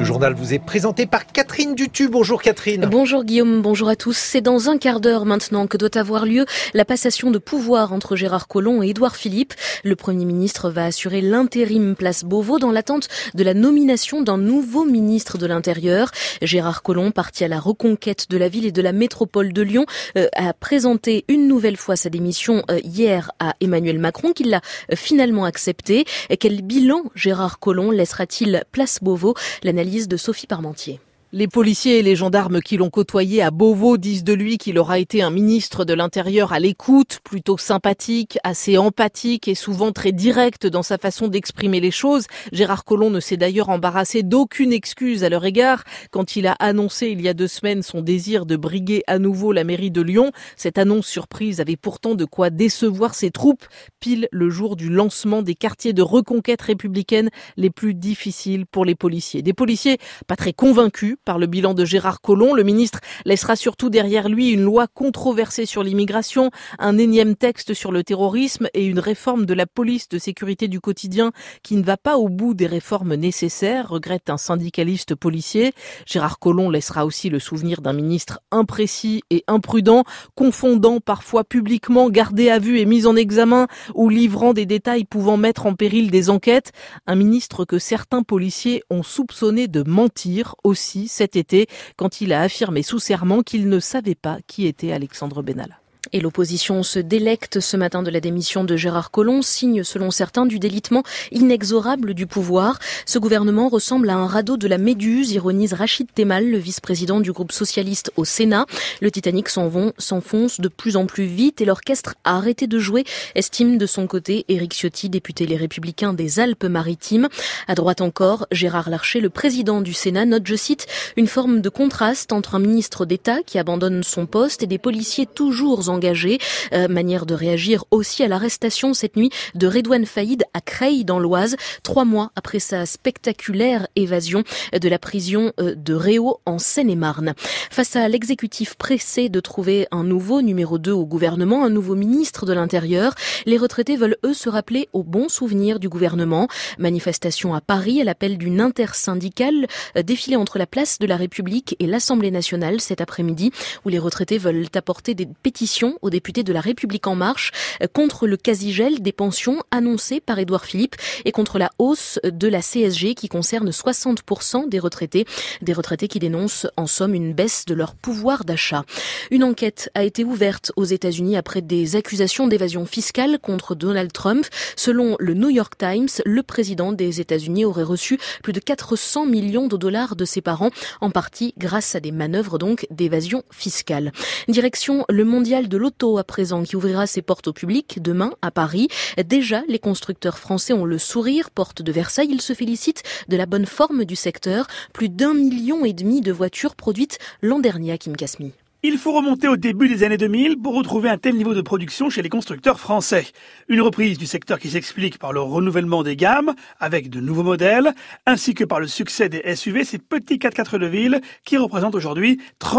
Le journal vous est présenté par Catherine Dutu. Bonjour Catherine. Bonjour Guillaume, bonjour à tous. C'est dans un quart d'heure maintenant que doit avoir lieu la passation de pouvoir entre Gérard Collomb et Édouard Philippe. Le Premier ministre va assurer l'intérim place Beauvau dans l'attente de la nomination d'un nouveau ministre de l'Intérieur. Gérard Collomb, parti à la reconquête de la ville et de la métropole de Lyon, a présenté une nouvelle fois sa démission hier à Emmanuel Macron, qui l'a finalement accepté. Quel bilan Gérard Collomb laissera-t-il place Beauvau? L'analyse de Sophie Parmentier. Les policiers et les gendarmes qui l'ont côtoyé à Beauvau disent de lui qu'il aura été un ministre de l'Intérieur à l'écoute, plutôt sympathique, assez empathique et souvent très direct dans sa façon d'exprimer les choses. Gérard Collomb ne s'est d'ailleurs embarrassé d'aucune excuse à leur égard quand il a annoncé il y a 2 semaines son désir de briguer à nouveau la mairie de Lyon. Cette annonce surprise avait pourtant de quoi décevoir ses troupes, pile le jour du lancement des quartiers de reconquête républicaine les plus difficiles pour les policiers. Des policiers pas très convaincus par le bilan de Gérard Collomb. Le ministre laissera surtout derrière lui une loi controversée sur l'immigration, un énième texte sur le terrorisme et une réforme de la police de sécurité du quotidien qui ne va pas au bout des réformes nécessaires, regrette un syndicaliste policier. Gérard Collomb laissera aussi le souvenir d'un ministre imprécis et imprudent, confondant parfois publiquement gardé à vue et mis en examen ou livrant des détails pouvant mettre en péril des enquêtes. Un ministre que certains policiers ont soupçonné de mentir aussi cet été, quand il a affirmé sous serment qu'il ne savait pas qui était Alexandre Benalla. Et l'opposition se délecte ce matin de la démission de Gérard Collomb, signe selon certains du délitement inexorable du pouvoir. Ce gouvernement ressemble à un radeau de la Méduse, ironise Rachid Temal, le vice-président du groupe socialiste au Sénat. Le Titanic s'enfonce de plus en plus vite et l'orchestre a arrêté de jouer, estime de son côté Éric Ciotti, député Les Républicains des Alpes-Maritimes. À droite encore, Gérard Larcher, le président du Sénat, note, je cite, une forme de contraste entre un ministre d'État qui abandonne son poste et des policiers toujours engagés. Manière de réagir aussi à l'arrestation cette nuit de Redouane Faïd à Creil dans l'Oise, 3 mois après sa spectaculaire évasion de la prison de Réau en Seine-et-Marne. Face à l'exécutif pressé de trouver un nouveau numéro 2 au gouvernement, un nouveau ministre de l'Intérieur, les retraités veulent eux se rappeler aux bons souvenirs du gouvernement. Manifestation à Paris à l'appel d'une intersyndicale, défilé entre la place de la République et l'Assemblée nationale cet après-midi, où les retraités veulent apporter des pétitions aux députés de la République En Marche contre le quasi-gel des pensions annoncé par Édouard Philippe et contre la hausse de la CSG qui concerne 60% des retraités qui dénoncent en somme une baisse de leur pouvoir d'achat. Une enquête a été ouverte aux États-Unis après des accusations d'évasion fiscale contre Donald Trump. Selon le New York Times, le président des États-Unis aurait reçu plus de 400 millions de dollars de ses parents, en partie grâce à des manœuvres donc d'évasion fiscale. Direction le mondial de l'auto à présent qui ouvrira ses portes au public demain à Paris. Déjà, les constructeurs français ont le sourire, porte de Versailles. Ils se félicitent de la bonne forme du secteur. Plus d'1,5 million de voitures produites l'an dernier à Kim Kasmi. Il faut remonter au début des années 2000 pour retrouver un tel niveau de production chez les constructeurs français. Une reprise du secteur qui s'explique par le renouvellement des gammes, avec de nouveaux modèles, ainsi que par le succès des SUV, ces petits 4x4 de ville qui représentent aujourd'hui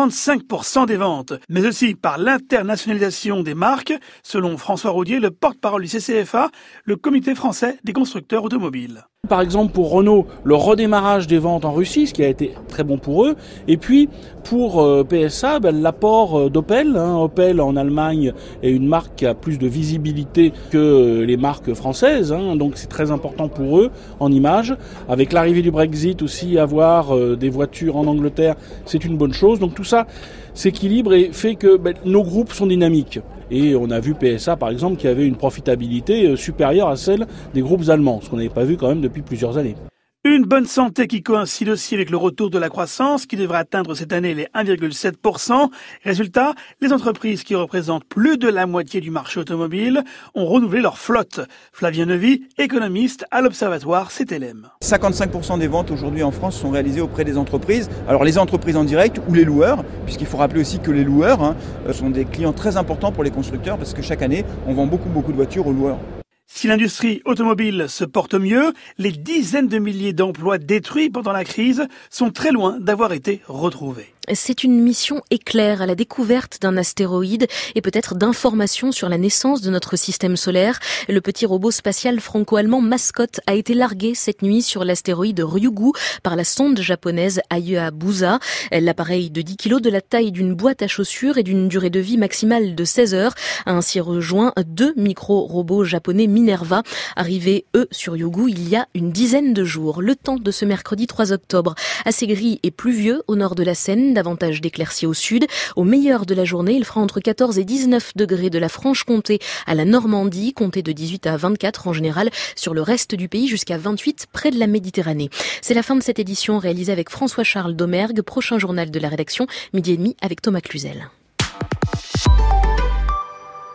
35% des ventes. Mais aussi par l'internationalisation des marques, selon François Roudier, le porte-parole du CCFA, le Comité français des constructeurs automobiles. Par exemple pour Renault, le redémarrage des ventes en Russie, ce qui a été très bon pour eux. Et puis pour PSA, l'apport d'Opel. Opel en Allemagne est une marque qui a plus de visibilité que les marques françaises. Donc c'est très important pour eux en image. Avec l'arrivée du Brexit aussi, avoir des voitures en Angleterre, c'est une bonne chose. Donc tout ça s'équilibre et fait que nos groupes sont dynamiques. Et on a vu PSA, par exemple, qui avait une profitabilité supérieure à celle des groupes allemands, ce qu'on n'avait pas vu quand même depuis plusieurs années. Une bonne santé qui coïncide aussi avec le retour de la croissance qui devrait atteindre cette année les 1,7%. Résultat, les entreprises qui représentent plus de la moitié du marché automobile ont renouvelé leur flotte. Flavien Neuvy, économiste à l'Observatoire CTLM. 55% des ventes aujourd'hui en France sont réalisées auprès des entreprises. Alors les entreprises en direct ou les loueurs, puisqu'il faut rappeler aussi que les loueurs sont des clients très importants pour les constructeurs parce que chaque année, on vend beaucoup de voitures aux loueurs. Si l'industrie automobile se porte mieux, les dizaines de milliers d'emplois détruits pendant la crise sont très loin d'avoir été retrouvés. C'est une mission éclair à la découverte d'un astéroïde et peut-être d'informations sur la naissance de notre système solaire. Le petit robot spatial franco-allemand Mascotte a été largué cette nuit sur l'astéroïde Ryugu par la sonde japonaise Hayabusa. L'appareil de 10 kg de la taille d'une boîte à chaussures et d'une durée de vie maximale de 16 heures a ainsi rejoint 2 micro-robots japonais Minerva, arrivés eux sur Ryugu il y a une dizaine de jours. Le temps de ce mercredi 3 octobre, assez gris et pluvieux au nord de la Seine, davantage d'éclaircies au sud. Au meilleur de la journée, il fera entre 14 et 19 degrés de la Franche-Comté à la Normandie, comptez de 18 à 24 en général sur le reste du pays, jusqu'à 28 près de la Méditerranée. C'est la fin de cette édition réalisée avec François-Charles Domergue. Prochain journal de la rédaction, 12h30 avec Thomas Cluzel.